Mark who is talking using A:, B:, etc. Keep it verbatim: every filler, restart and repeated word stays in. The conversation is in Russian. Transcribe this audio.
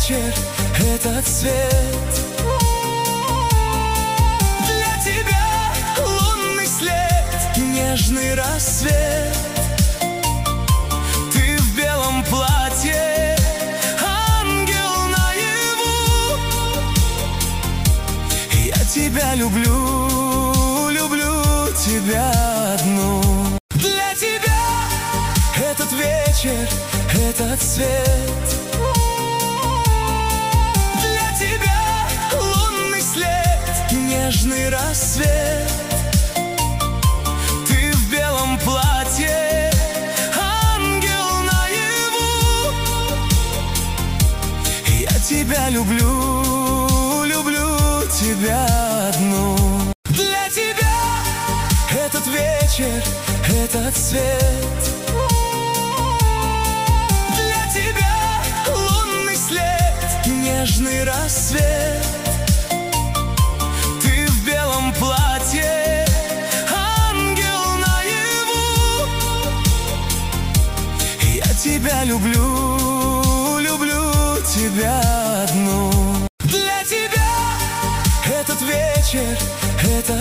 A: вечер, этот свет. Для тебя лунный след, нежный рассвет. Ты в белом платье, ангел наяву. Я тебя люблю, люблю тебя одну. Для тебя этот вечер, этот свет. Для тебя лунный след, нежный рассвет. Ты в белом платье, ангел наяву. Я тебя люблю, люблю тебя одну. Для тебя этот вечер, этот свет. Для тебя лунный след, нежный рассвет. Ты в белом платье, ангел наяву. Я тебя люблю.